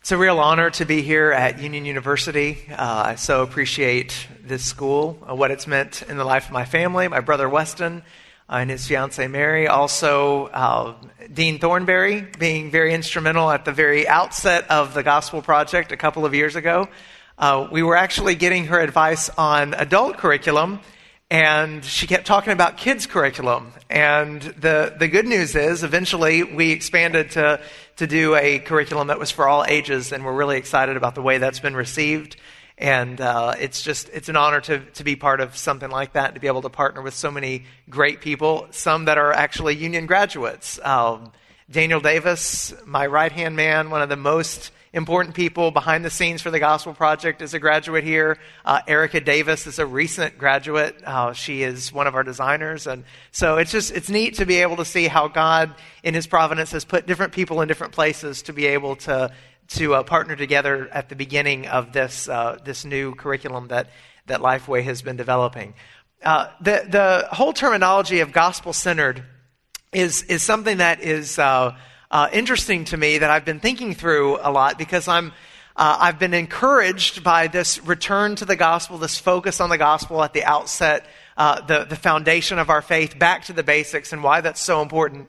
It's a real honor to be here at Union University. I so appreciate this school, what it's meant in the life of my family, my brother Weston and his fiancée Mary. Also, Dean Thornberry being very instrumental at the very outset of the Gospel Project a couple of years ago. We were actually getting her advice on adult curriculum, and she kept talking about kids' curriculum. And the good news is, eventually, we expanded to do a curriculum that was for all ages, and we're really excited about the way that's been received. And it's an honor to be part of something like that, to be able to partner with so many great people, some that are actually Union graduates. Daniel Davis, my right-hand man, one of the most important people behind the scenes for the Gospel Project, is a graduate here. Erica Davis is a recent graduate. She is one of our designers. And so it's neat to be able to see how God, in His providence, has put different people in different places to be able to partner together at the beginning of this new curriculum that Lifeway has been developing. The whole terminology of gospel-centered is something that is interesting to me, that I've been thinking through a lot, because I've been encouraged by this return to the gospel, this focus on the gospel at the outset, the foundation of our faith, back to the basics, and why that's so important.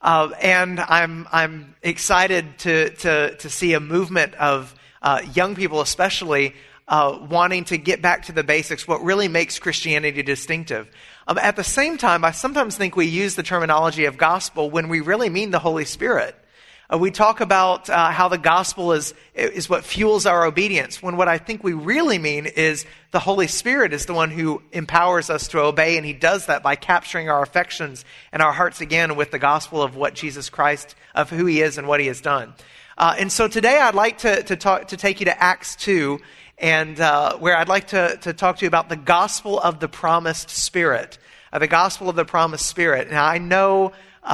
And I'm excited to see a movement of young people, especially wanting to get back to the basics, what really makes Christianity distinctive. At the same time, I sometimes think we use the terminology of gospel when we really mean the Holy Spirit. We talk about how the gospel is what fuels our obedience, when what I think we really mean is the Holy Spirit is the one who empowers us to obey, and He does that by capturing our affections and our hearts again with the gospel of what Jesus Christ, of who He is and what He has done. And so today I'd like to take you to Acts 2, and where I'd like to talk to you about the gospel of the promised Spirit. The gospel of the promised Spirit. Now, I know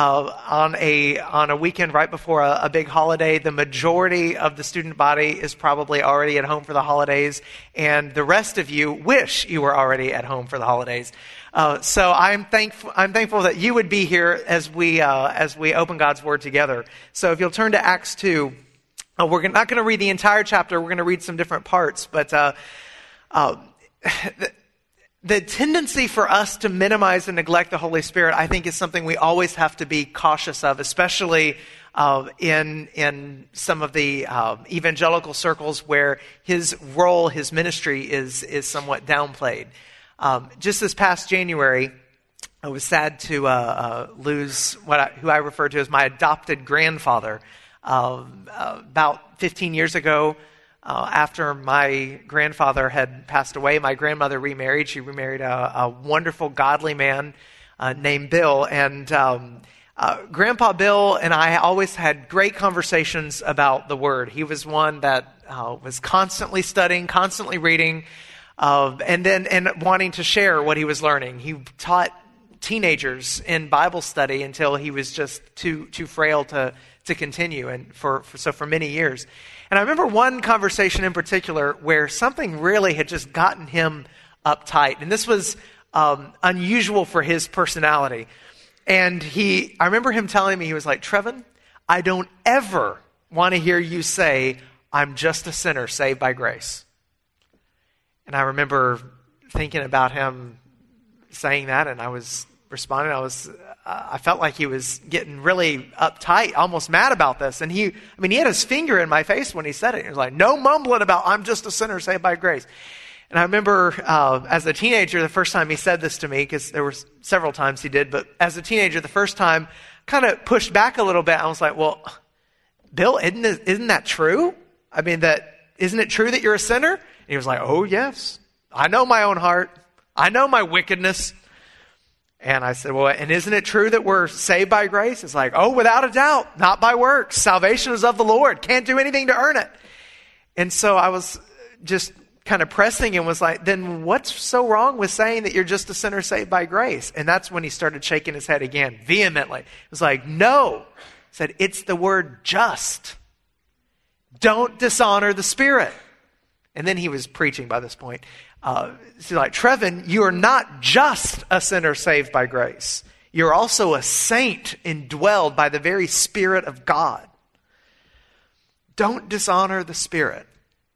on a weekend right before a big holiday, the majority of the student body is probably already at home for the holidays, and the rest of you wish you were already at home for the holidays. So I'm thankful that you would be here as we open God's Word together. So if you'll turn to Acts 2, we're not going to read the entire chapter. We're going to read some different parts, but the tendency for us to minimize and neglect the Holy Spirit, I think, is something we always have to be cautious of, especially in some of the evangelical circles where His role, His ministry is somewhat downplayed. Just this past January, I was sad to lose who I refer to as my adopted grandfather. About 15 years ago, after my grandfather had passed away, my grandmother remarried. She remarried a wonderful, godly man named Bill. And Grandpa Bill and I always had great conversations about the Word. He was one that was constantly studying, constantly reading, and wanting to share what he was learning. He taught teenagers in Bible study until he was just too frail to continue, and for many years. And I remember one conversation in particular where something really had just gotten him uptight, and this was unusual for his personality. And I remember him telling me, he was like, "Trevin, I don't ever want to hear you say, 'I'm just a sinner saved by grace.'" And I remember thinking about him saying that, and I was responding. I felt like he was getting really uptight, almost mad about this. And he had his finger in my face when he said it. He was like, "No mumbling about, 'I'm just a sinner saved by grace.'" And I remember as a teenager, the first time he said this to me, because there were several times he did, but as a teenager, the first time, kind of pushed back a little bit. I was like, "Well, Bill, isn't that true? Isn't it true that you're a sinner?" And he was like, "Oh, yes. I know my own heart. I know my wickedness." And I said, "Well, and isn't it true that we're saved by grace?" It's like, "Oh, without a doubt, not by works. Salvation is of the Lord. Can't do anything to earn it." And so I was just kind of pressing and was like, "Then what's so wrong with saying that you're just a sinner saved by grace?" And that's when he started shaking his head again, vehemently. It was like, "No." He said, "It's the word just. Don't dishonor the Spirit." And then he was preaching by this point. So like, "Trevin, you are not just a sinner saved by grace. You're also a saint indwelled by the very Spirit of God." Don't dishonor the Spirit.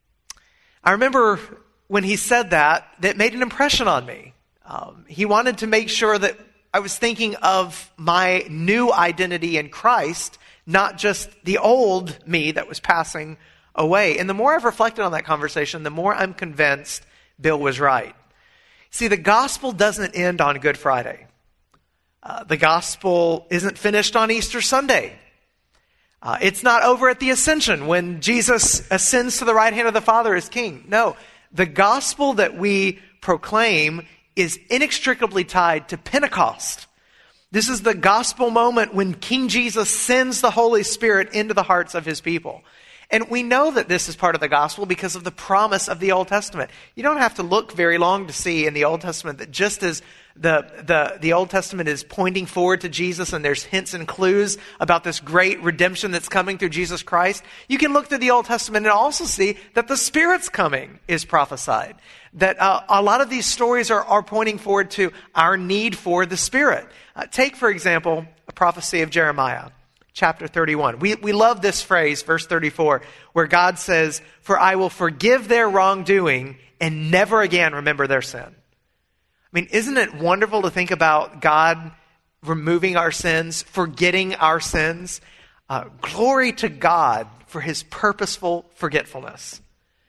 I remember when he said that made an impression on me. He wanted to make sure that I was thinking of my new identity in Christ, not just the old me that was passing away. And the more I've reflected on that conversation, the more I'm convinced Bill was right. See, the gospel doesn't end on Good Friday. The gospel isn't finished on Easter Sunday. It's not over at the Ascension when Jesus ascends to the right hand of the Father as King. No, the gospel that we proclaim is inextricably tied to Pentecost. This is the gospel moment when King Jesus sends the Holy Spirit into the hearts of his people. And we know that this is part of the gospel because of the promise of the Old Testament. You don't have to look very long to see in the Old Testament that just as the Old Testament is pointing forward to Jesus and there's hints and clues about this great redemption that's coming through Jesus Christ, you can look through the Old Testament and also see that the Spirit's coming is prophesied. That a lot of these stories are pointing forward to our need for the Spirit. Take, for example, a prophecy of Jeremiah. Chapter 31. We love this phrase, verse 34, where God says, "For I will forgive their wrongdoing and never again remember their sin." I mean, isn't it wonderful to think about God removing our sins, forgetting our sins? Glory to God for his purposeful forgetfulness.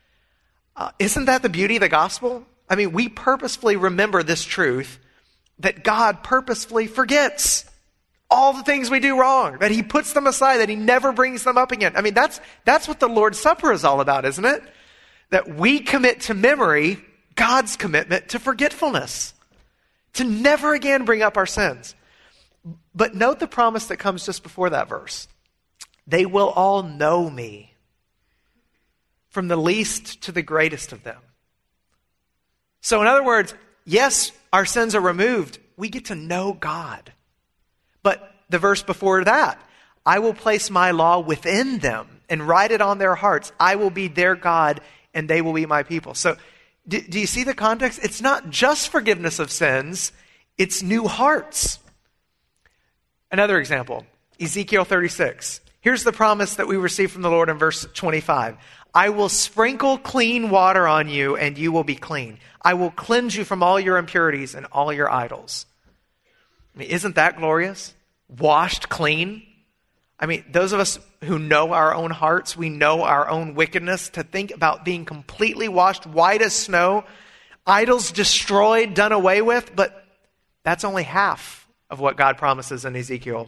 Isn't that the beauty of the gospel? I mean, we purposefully remember this truth that God purposefully forgets all the things we do wrong, that he puts them aside, that he never brings them up again. I mean, that's what the Lord's Supper is all about, isn't it? That we commit to memory God's commitment to forgetfulness, to never again bring up our sins. But note the promise that comes just before that verse. They will all know me, from the least to the greatest of them. So in other words, yes, our sins are removed. We get to know God. But the verse before that, I will place my law within them and write it on their hearts. I will be their God and they will be my people. So do you see the context? It's not just forgiveness of sins, it's new hearts. Another example, Ezekiel 36. Here's the promise that we receive from the Lord in verse 25. I will sprinkle clean water on you and you will be clean. I will cleanse you from all your impurities and all your idols. I mean, isn't that glorious? Washed clean. I mean, those of us who know our own hearts, we know our own wickedness, to think about being completely washed white as snow, idols destroyed, done away with, but that's only half of what God promises in Ezekiel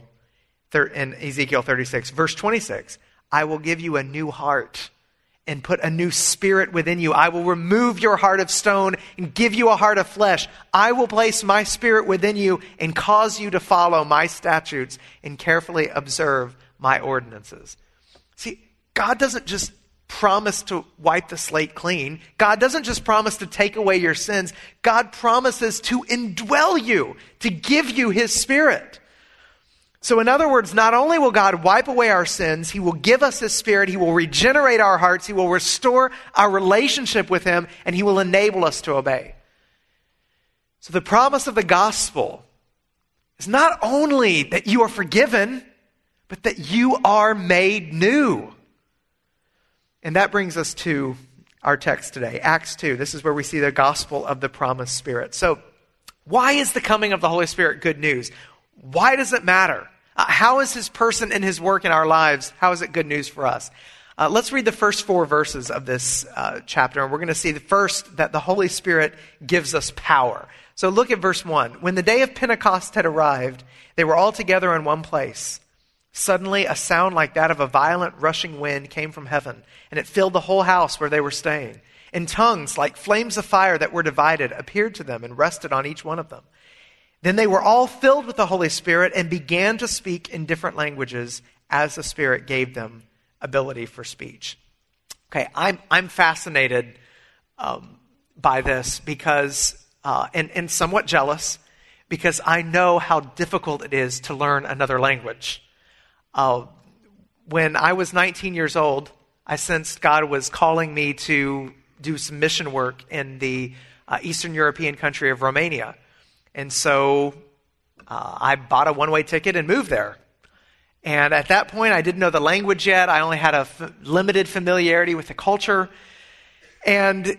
36. Verse 26, I will give you a new heart and put a new spirit within you. I will remove your heart of stone and give you a heart of flesh. I will place my spirit within you and cause you to follow my statutes and carefully observe my ordinances. See, God doesn't just promise to wipe the slate clean. God doesn't just promise to take away your sins. God promises to indwell you, to give you his spirit. So in other words, not only will God wipe away our sins, he will give us his spirit, he will regenerate our hearts, he will restore our relationship with him, and he will enable us to obey. So the promise of the gospel is not only that you are forgiven, but that you are made new. And that brings us to our text today, Acts 2. This is where we see the gospel of the promised Spirit. So why is the coming of the Holy Spirit good news? Why does it matter? How is his person and his work in our lives, how is it good news for us? Let's read the first 4 verses of this chapter, and we're going to see the first that the Holy Spirit gives us power. So look at verse 1. When the day of Pentecost had arrived, they were all together in one place. Suddenly a sound like that of a violent rushing wind came from heaven, and it filled the whole house where they were staying. And tongues like flames of fire that were divided appeared to them and rested on each one of them. Then they were all filled with the Holy Spirit and began to speak in different languages as the Spirit gave them ability for speech. Okay, I'm fascinated by this because, and somewhat jealous, because I know how difficult it is to learn another language. When I was 19 years old, I sensed God was calling me to do some mission work in the Eastern European country of Romania. And so I bought a one-way ticket and moved there. And at that point, I didn't know the language yet. I only had a limited familiarity with the culture. And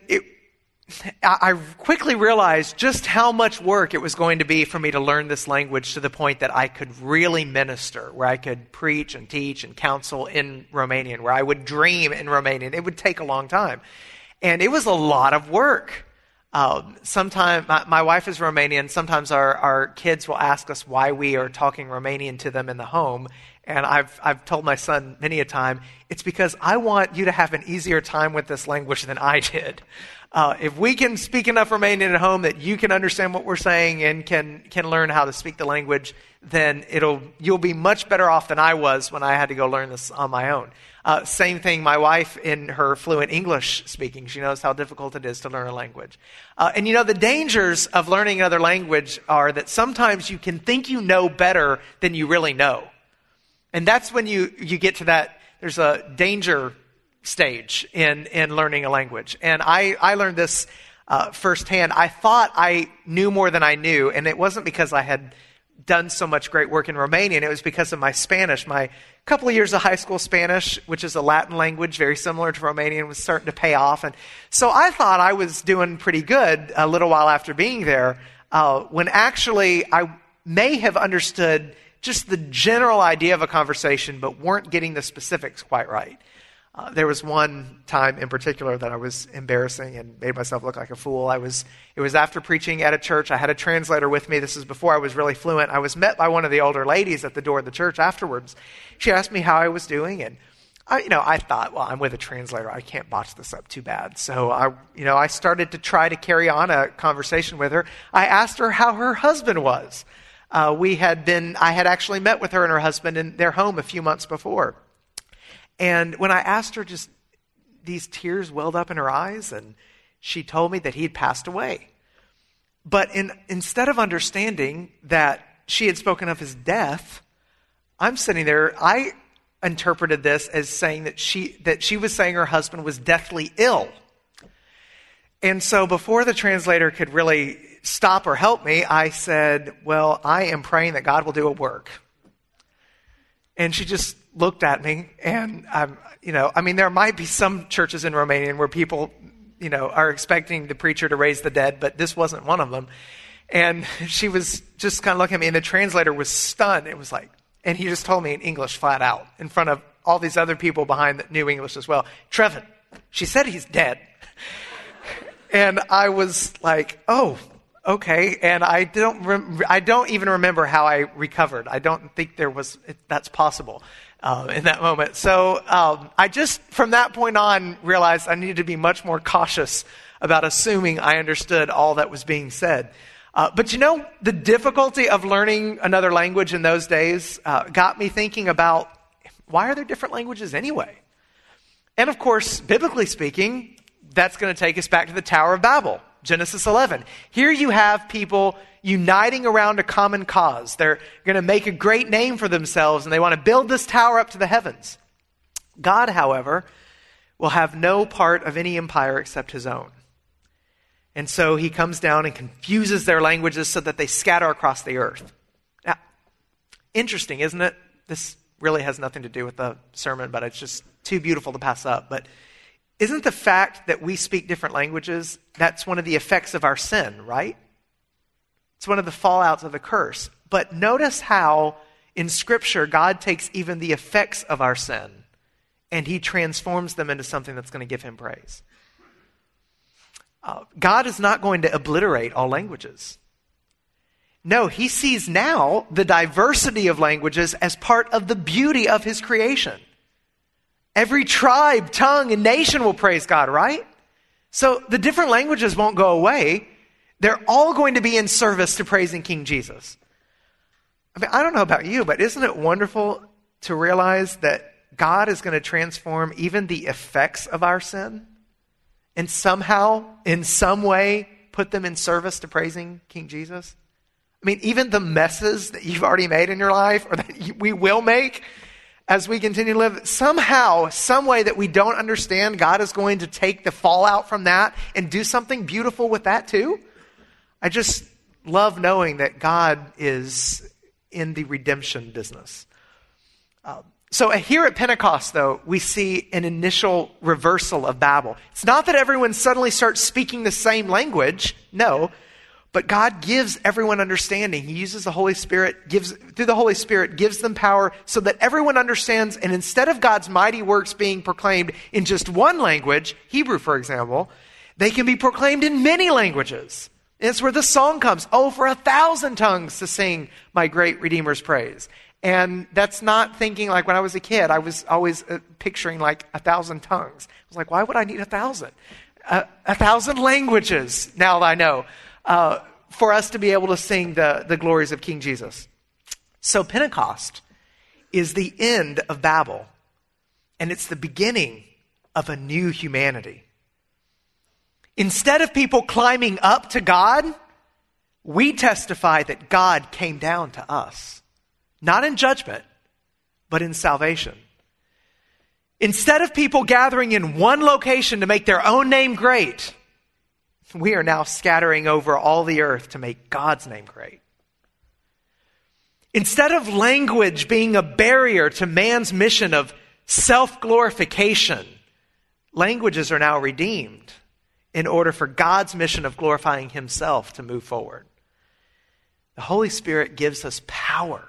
I quickly realized just how much work it was going to be for me to learn this language to the point that I could really minister, where I could preach and teach and counsel in Romanian, where I would dream in Romanian. It would take a long time. And it was a lot of work. Sometimes my wife is Romanian. Sometimes our kids will ask us why we are talking Romanian to them in the home. And I've told my son many a time, it's because I want you to have an easier time with this language than I did. If we can speak enough Romanian at home that you can understand what we're saying and can learn how to speak the language, then you'll be much better off than I was when I had to go learn this on my own. Same thing, my wife in her fluent English speaking, she knows how difficult it is to learn a language. And the dangers of learning another language are that sometimes you can think you know better than you really know. And that's when you get to that, there's a danger stage in learning a language. And I learned this firsthand. I thought I knew more than I knew, and it wasn't because I had done so much great work in Romanian. It was because of my Spanish. My couple of years of high school Spanish, which is a Latin language very similar to Romanian, was starting to pay off. And so I thought I was doing pretty good a little while after being there, when actually I may have understood just the general idea of a conversation, but weren't getting the specifics quite right. There was one time in particular that I was embarrassing and made myself look like a fool. It was after preaching at a church. I had a translator with me. This is before I was really fluent. I was met by one of the older ladies at the door of the church afterwards. She asked me how I was doing, and I thought, well, I'm with a translator. I can't botch this up too bad. So I started to try to carry on a conversation with her. I asked her how her husband was. I had actually met with her and her husband in their home a few months before. And when I asked her, just these tears welled up in her eyes, and she told me that he had passed away. But instead of understanding that she had spoken of his death, I'm sitting there, I interpreted this as saying that she was saying her husband was deathly ill. And so before the translator could really stop or help me, I said, well, I am praying that God will do a work. And she just looked at me, and there might be some churches in Romania where people, are expecting the preacher to raise the dead, but this wasn't one of them. And she was just kind of looking at me, and the translator was stunned. It was like, and he just told me in English flat out in front of all these other people behind that knew English as well. Trevin, she said he's dead. And I was like, oh, okay. And I don't even remember how I recovered. I don't think that's possible in that moment. So I just, from that point on, realized I needed to be much more cautious about assuming I understood all that was being said. But the difficulty of learning another language in those days got me thinking about, why are there different languages anyway? And of course, biblically speaking, that's going to take us back to the Tower of Babel, Genesis 11. Here you have people uniting around a common cause. They're going to make a great name for themselves, and they want to build this tower up to the heavens. God, however, will have no part of any empire except his own. And so he comes down and confuses their languages so that they scatter across the earth. Now, interesting, isn't it? This really has nothing to do with the sermon, but it's just too beautiful to pass up. But isn't the fact that we speak different languages, that's one of the effects of our sin, right? It's one of the fallouts of the curse. But notice how in Scripture God takes even the effects of our sin and he transforms them into something that's going to give him praise. God is not going to obliterate all languages. No, he sees now the diversity of languages as part of the beauty of his creation. Every tribe, tongue, and nation will praise God, right? So the different languages won't go away. They're all going to be in service to praising King Jesus. I don't know about you, but isn't it wonderful to realize that God is going to transform even the effects of our sin and somehow, in some way, put them in service to praising King Jesus? Even the messes that you've already made in your life, or that we will make as we continue to live, somehow, some way that we don't understand, God is going to take the fallout from that and do something beautiful with that too. I just love knowing that God is in the redemption business. So here at Pentecost, though, we see an initial reversal of Babel. It's not that everyone suddenly starts speaking the same language, no, but God gives everyone understanding. He uses the Holy Spirit, through the Holy Spirit, gives them power so that everyone understands, and instead of God's mighty works being proclaimed in just one language, Hebrew, for example, they can be proclaimed in many languages. And it's where the song comes, oh, for 1,000 tongues to sing my great Redeemer's praise. And that's not thinking like when I was a kid, I was always picturing like 1,000 tongues. I was like, why would I need 1,000? 1,000 languages, now that I know, for us to be able to sing the glories of King Jesus. So Pentecost is the end of Babel, and it's the beginning of a new humanity. Instead of people climbing up to God, we testify that God came down to us. Not in judgment, but in salvation. Instead of people gathering in one location to make their own name great, we are now scattering over all the earth to make God's name great. Instead of language being a barrier to man's mission of self-glorification, languages are now redeemed in order for God's mission of glorifying himself to move forward. The Holy Spirit gives us power.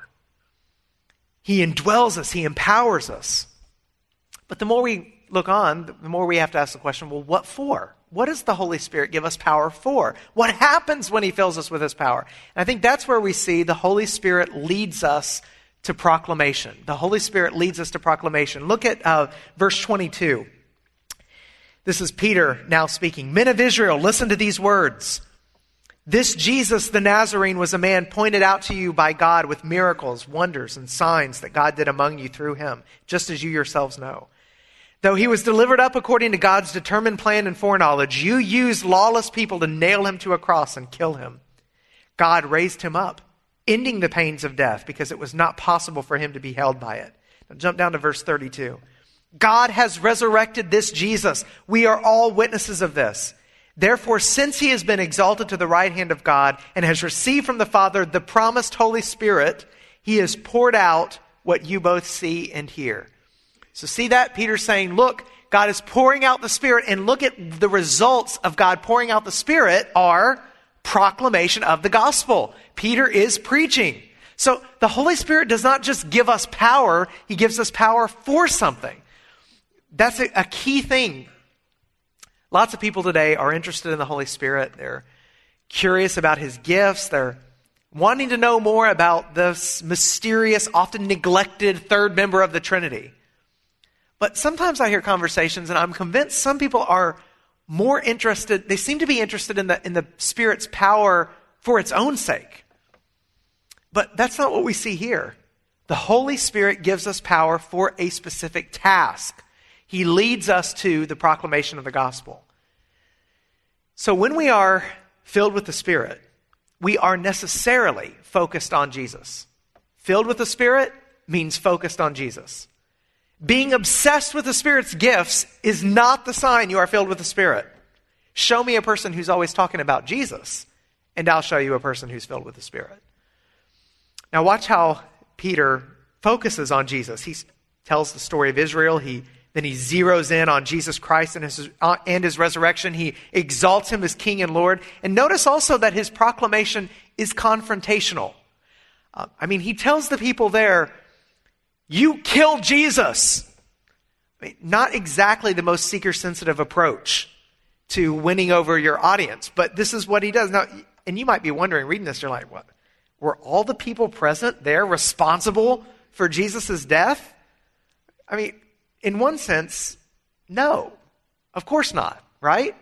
He indwells us. He empowers us. But the more we look on, the more we have to ask the question, well, what for? What does the Holy Spirit give us power for? What happens when he fills us with his power? And I think that's where we see the Holy Spirit leads us to proclamation. The Holy Spirit leads us to proclamation. Look at verse 22. This is Peter now speaking. Men of Israel, listen to these words. This Jesus the Nazarene was a man pointed out to you by God with miracles, wonders, and signs that God did among you through him, just as you yourselves know. Though he was delivered up according to God's determined plan and foreknowledge, you used lawless people to nail him to a cross and kill him. God raised him up, ending the pains of death because it was not possible for him to be held by it. Now jump down to verse 32. God has resurrected this Jesus. We are all witnesses of this. Therefore, since he has been exalted to the right hand of God and has received from the Father the promised Holy Spirit, he has poured out what you both see and hear. So see that? Peter's saying, look, God is pouring out the Spirit, and look at the results of God pouring out the Spirit are proclamation of the gospel. Peter is preaching. So the Holy Spirit does not just give us power, he gives us power for something. That's a key thing. Lots of people today are interested in the Holy Spirit. They're curious about his gifts. They're wanting to know more about this mysterious, often neglected third member of the Trinity. But sometimes I hear conversations, and I'm convinced some people are more interested. They seem to be interested in the Spirit's power for its own sake. But that's not what we see here. The Holy Spirit gives us power for a specific task. He leads us to the proclamation of the gospel. So when we are filled with the Spirit, we are necessarily focused on Jesus. Filled with the Spirit means focused on Jesus. Being obsessed with the Spirit's gifts is not the sign you are filled with the Spirit. Show me a person who's always talking about Jesus, and I'll show you a person who's filled with the Spirit. Now watch how Peter focuses on Jesus. He tells the story of Israel. Then he zeroes in on Jesus Christ and his resurrection. He exalts him as King and Lord. And notice also that his proclamation is confrontational. He tells the people there, you killed Jesus. Not exactly the most seeker-sensitive approach to winning over your audience, but this is what he does. Now, and you might be wondering, reading this, you're like, what? Were all the people present there responsible for Jesus' death? In one sense, no. Of course not, right?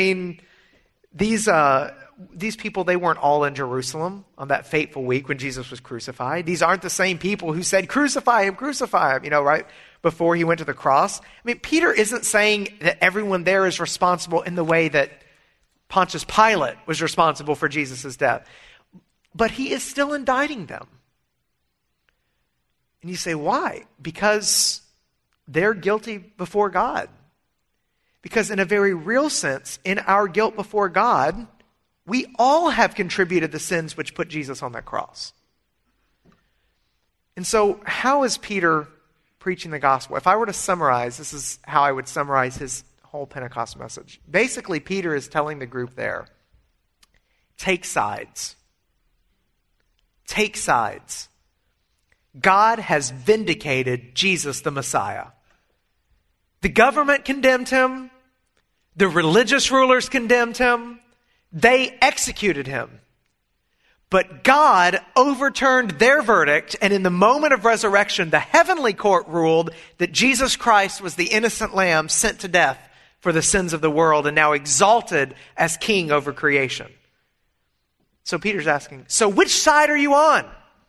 These people, they weren't all in Jerusalem on that fateful week when Jesus was crucified. These aren't the same people who said, crucify him, right before he went to the cross. Peter isn't saying that everyone there is responsible in the way that Pontius Pilate was responsible for Jesus' death. But he is still indicting them. And you say, why? Because they're guilty before God. Because in a very real sense, in our guilt before God, we all have contributed the sins which put Jesus on that cross. And so how is Peter preaching the gospel. If I were to summarize, this is how I would summarize his whole Pentecost message. Basically, Peter is telling the group there, take sides. Take sides. God has vindicated Jesus the Messiah. The government condemned him. The religious rulers condemned him. They executed him. But God overturned their verdict, and in the moment of resurrection, the heavenly court ruled that Jesus Christ was the innocent lamb sent to death for the sins of the world and now exalted as king over creation. So Peter's asking, so which side are you on?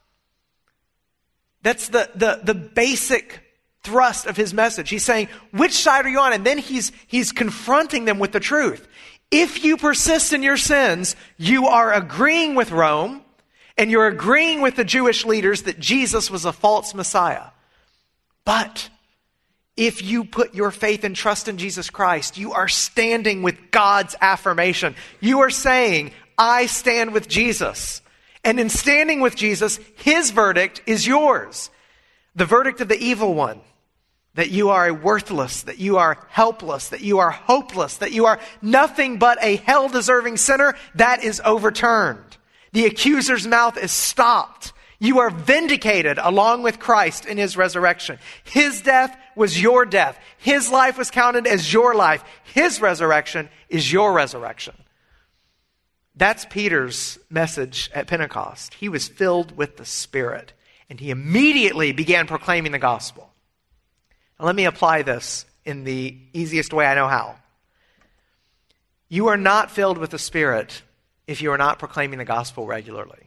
That's the basic thrust of his message. He's saying, which side are you on? And then he's confronting them with the truth. If you persist in your sins, you are agreeing with Rome, and you're agreeing with the Jewish leaders that Jesus was a false Messiah. But if you put your faith and trust in Jesus Christ, you are standing with God's affirmation. You are saying, I stand with Jesus. And in standing with Jesus, his verdict is yours. The verdict of the evil one. That you are worthless, that you are helpless, that you are hopeless, that you are nothing but a hell-deserving sinner, that is overturned. The accuser's mouth is stopped. You are vindicated along with Christ in his resurrection. His death was your death. His life was counted as your life. His resurrection is your resurrection. That's Peter's message at Pentecost. He was filled with the Spirit, and he immediately began proclaiming the gospel. Now, let me apply this in the easiest way I know how. You are not filled with the Spirit if you are not proclaiming the gospel regularly.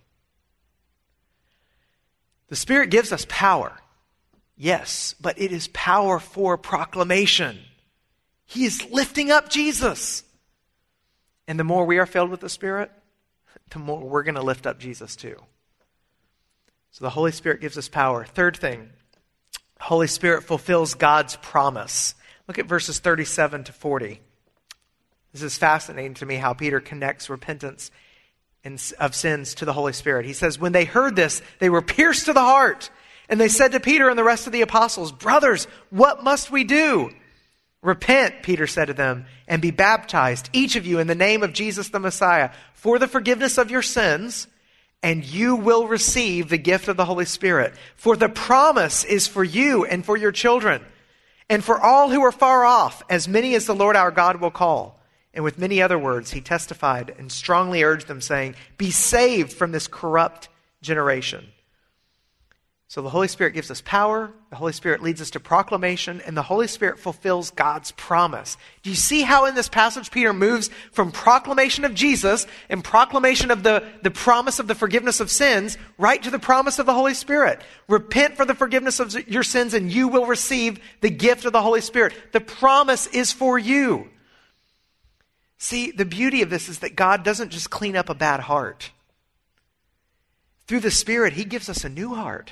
The Spirit gives us power, yes, but it is power for proclamation. He is lifting up Jesus. And the more we are filled with the Spirit, the more we're going to lift up Jesus too. So the Holy Spirit gives us power. Third thing, Holy Spirit fulfills God's promise. Look at verses 37 to 40. This is fascinating to me how Peter connects repentance of sins to the Holy Spirit. He says, when they heard this, they were pierced to the heart. And they said to Peter and the rest of the apostles, brothers, what must we do? Repent, Peter said to them, and be baptized, each of you, in the name of Jesus the Messiah, for the forgiveness of your sins, and you will receive the gift of the Holy Spirit. For the promise is for you and for your children, and for all who are far off, as many as the Lord our God will call. And with many other words, he testified and strongly urged them, saying, be saved from this corrupt generation. So the Holy Spirit gives us power, the Holy Spirit leads us to proclamation, and the Holy Spirit fulfills God's promise. Do you see how in this passage Peter moves from proclamation of Jesus and proclamation of the promise of the forgiveness of sins right to the promise of the Holy Spirit? Repent for the forgiveness of your sins and you will receive the gift of the Holy Spirit. The promise is for you. See, the beauty of this is that God doesn't just clean up a bad heart. Through the Spirit, he gives us a new heart.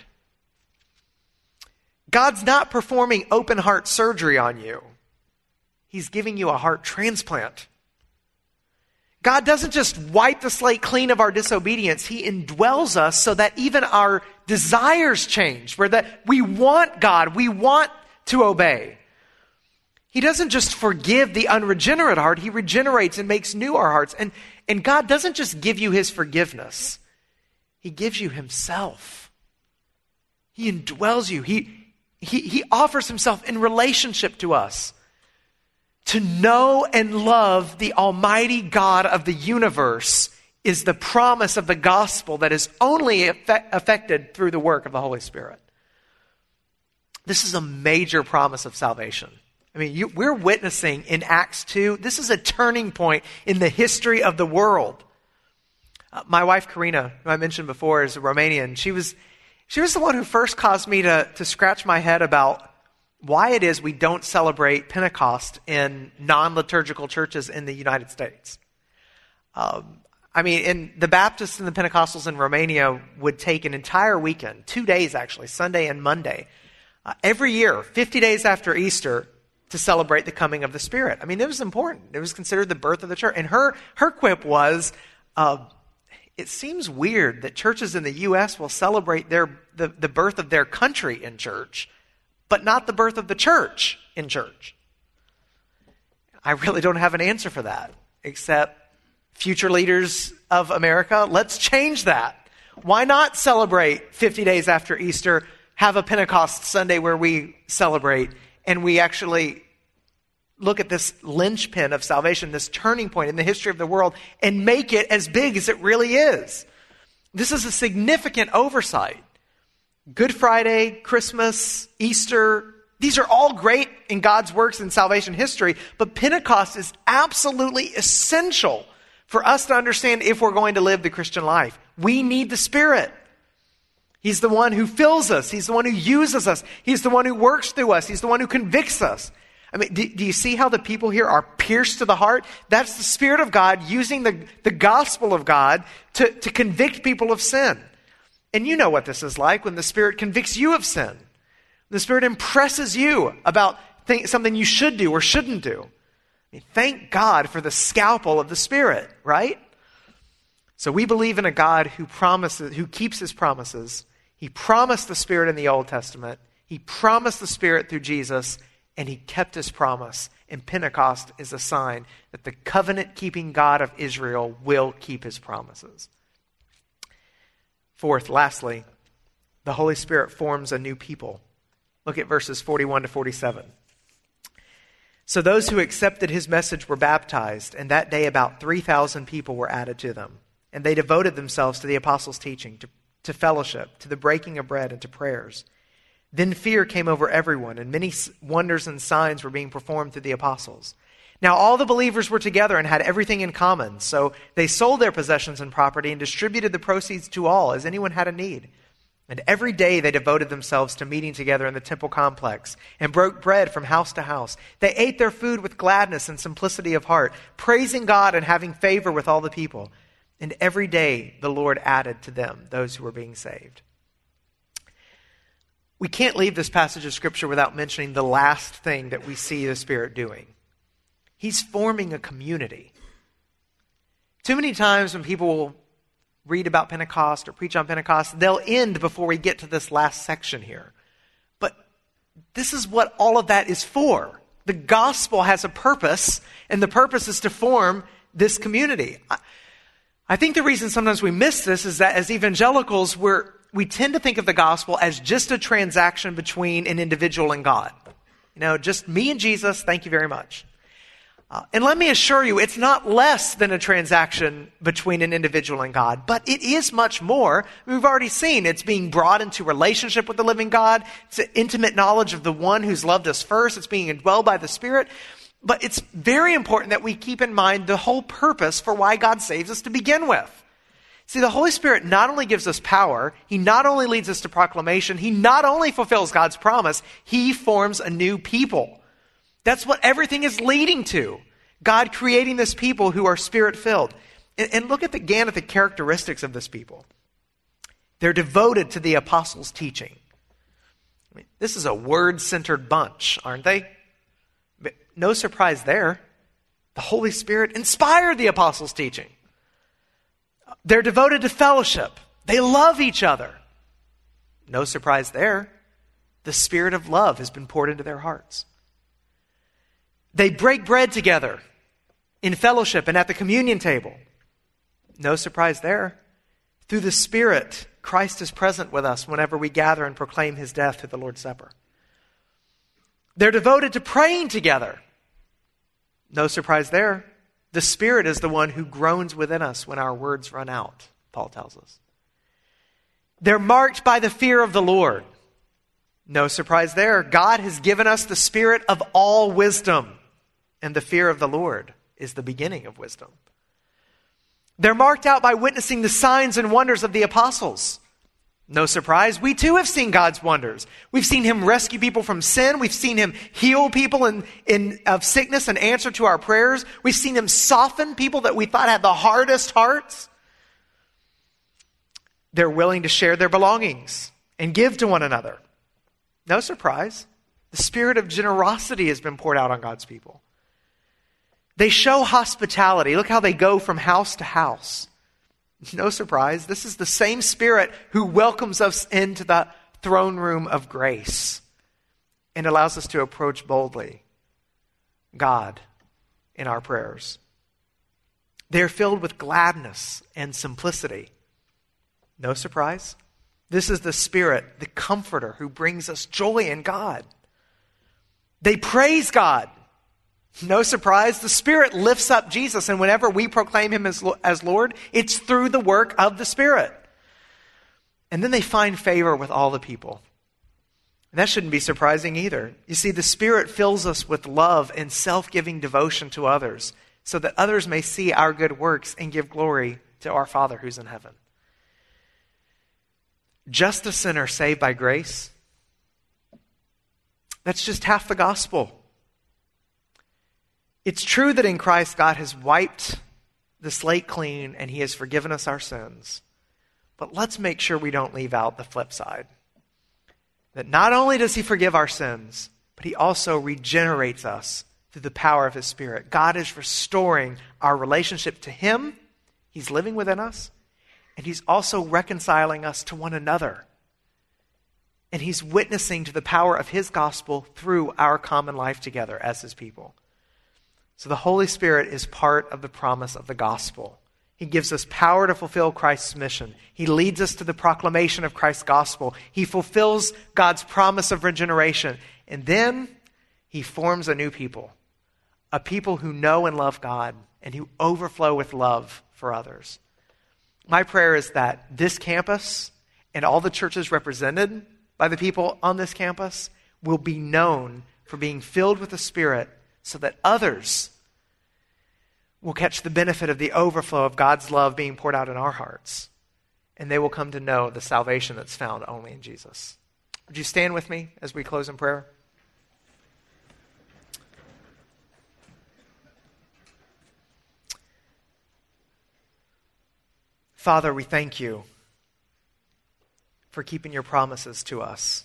God's not performing open heart surgery on you. He's giving you a heart transplant. God doesn't just wipe the slate clean of our disobedience. He indwells us so that even our desires change, where that we want God, we want to obey. He doesn't just forgive the unregenerate heart. He regenerates and makes new our hearts. And God doesn't just give you his forgiveness. He gives you himself. He indwells you. He offers himself in relationship to us. To know and love the Almighty God of the universe is the promise of the gospel that is only affected through the work of the Holy Spirit. This is a major promise of salvation. I mean, we're witnessing in Acts 2, this is a turning point in the history of the world. My wife, Karina, who I mentioned before, is a Romanian. She was the one who first caused me to scratch my head about why it is we don't celebrate Pentecost in non-liturgical churches in the United States. In the Baptists and the Pentecostals in Romania would take an entire weekend, 2 days actually, Sunday and Monday, every year, 50 days after Easter, to celebrate the coming of the Spirit. I mean, it was important. It was considered the birth of the church. And her quip was, it seems weird that churches in the U.S. will celebrate the birth of their country in church, but not the birth of the church in church? I really don't have an answer for that, except future leaders of America, let's change that. Why not celebrate 50 days after Easter, have a Pentecost Sunday where we celebrate and we actually look at this linchpin of salvation, this turning point in the history of the world, and make it as big as it really is? This is a significant oversight. Good Friday, Christmas, Easter, these are all great in God's works in salvation history, but Pentecost is absolutely essential for us to understand if we're going to live the Christian life. We need the Spirit. He's the one who fills us. He's the one who uses us. He's the one who works through us. He's the one who convicts us. I mean, do you see how the people here are pierced to the heart? That's the Spirit of God using the gospel of God to convict people of sin. And you know what this is like when the Spirit convicts you of sin. The Spirit impresses you about something you should do or shouldn't do. I mean, thank God for the scalpel of the Spirit, right? So we believe in a God who keeps his promises. He promised the Spirit in the Old Testament. He promised the Spirit through Jesus, and he kept his promise. And Pentecost is a sign that the covenant-keeping God of Israel will keep his promises. Fourth, lastly, the Holy Spirit forms a new people. Look at verses 41 to 47. So those who accepted his message were baptized, and that day about 3,000 people were added to them. And they devoted themselves to the apostles' teaching, to fellowship, to the breaking of bread, and to prayers. Then fear came over everyone, and many wonders and signs were being performed through the apostles. Now all the believers were together and had everything in common, so they sold their possessions and property and distributed the proceeds to all, as anyone had a need. And every day they devoted themselves to meeting together in the temple complex and broke bread from house to house. They ate their food with gladness and simplicity of heart, praising God and having favor with all the people. And every day the Lord added to them those who were being saved. We can't leave this passage of Scripture without mentioning the last thing that we see the Spirit doing. He's forming a community. Too many times when people will read about Pentecost or preach on Pentecost, they'll end before we get to this last section here. But this is what all of that is for. The gospel has a purpose, and the purpose is to form this community. I think the reason sometimes we miss this is that as evangelicals, we tend to think of the gospel as just a transaction between an individual and God. You know, just me and Jesus, thank you very much. And let me assure you, it's not less than a transaction between an individual and God, but it is much more. We've already seen it's being brought into relationship with the living God. It's an intimate knowledge of the one who's loved us first. It's being indwelled by the Spirit. But it's very important that we keep in mind the whole purpose for why God saves us to begin with. See, the Holy Spirit not only gives us power, he not only leads us to proclamation, he not only fulfills God's promise, he forms a new people. That's what everything is leading to. God creating this people who are Spirit-filled. And look at the characteristics of this people. They're devoted to the apostles' teaching. I mean, this is a word-centered bunch, aren't they? But no surprise there. The Holy Spirit inspired the apostles' teaching. They're devoted to fellowship. They love each other. No surprise there. The Spirit of love has been poured into their hearts. They break bread together in fellowship and at the communion table. No surprise there. Through the Spirit, Christ is present with us whenever we gather and proclaim his death through the Lord's Supper. They're devoted to praying together. No surprise there. The Spirit is the one who groans within us when our words run out, Paul tells us. They're marked by the fear of the Lord. No surprise there. God has given us the spirit of all wisdom, and the fear of the Lord is the beginning of wisdom. They're marked out by witnessing the signs and wonders of the apostles. No surprise, we too have seen God's wonders. We've seen him rescue people from sin. We've seen him heal people of sickness and answer to our prayers. We've seen him soften people that we thought had the hardest hearts. They're willing to share their belongings and give to one another. No surprise, the spirit of generosity has been poured out on God's people. They show hospitality. Look how they go from house to house. No surprise, this is the same Spirit who welcomes us into the throne room of grace. and allows us to approach boldly God in our prayers. They are filled with gladness and simplicity. No surprise. This is the Spirit, the Comforter, who brings us joy in God. They praise God. No surprise. The Spirit lifts up Jesus, and whenever we proclaim him as Lord, it's through the work of the Spirit. And then they find favor with all the people. And that shouldn't be surprising either. You see, the Spirit fills us with love and self-giving devotion to others, so that others may see our good works and give glory to our Father who's in heaven. Just a sinner saved by grace, that's just half the gospel. It's true that in Christ God has wiped the slate clean and he has forgiven us our sins. But let's make sure we don't leave out the flip side. That not only does he forgive our sins, but he also regenerates us through the power of his Spirit. God is restoring our relationship to him. He's living within us. And he's also reconciling us to one another. And he's witnessing to the power of his gospel through our common life together as his people. So the Holy Spirit is part of the promise of the gospel. He gives us power to fulfill Christ's mission. He leads us to the proclamation of Christ's gospel. He fulfills God's promise of regeneration. And then he forms a new people. A people who know and love God and who overflow with love for others. My prayer is that this campus and all the churches represented by the people on this campus will be known for being filled with the Spirit so that others will catch the benefit of the overflow of God's love being poured out in our hearts. And they will come to know the salvation that's found only in Jesus. Would you stand with me as we close in prayer? Father, we thank you for keeping your promises to us.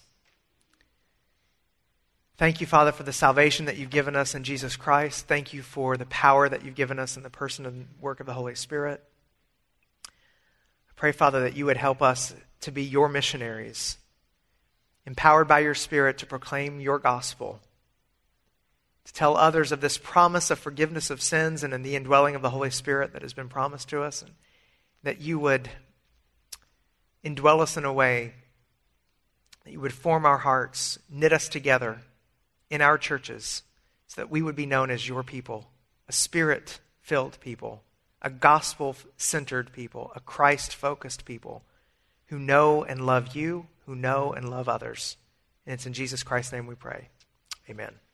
Thank you, Father, for the salvation that you've given us in Jesus Christ. Thank you for the power that you've given us in the person and work of the Holy Spirit. I pray, Father, that you would help us to be your missionaries, empowered by your Spirit to proclaim your gospel, to tell others of this promise of forgiveness of sins and in the indwelling of the Holy Spirit that has been promised to us, and that you would indwell us in a way that you would form our hearts, knit us together in our churches so that we would be known as your people, a Spirit-filled people, a gospel-centered people, a Christ-focused people who know and love you, who know and love others. And it's in Jesus Christ's name we pray. Amen.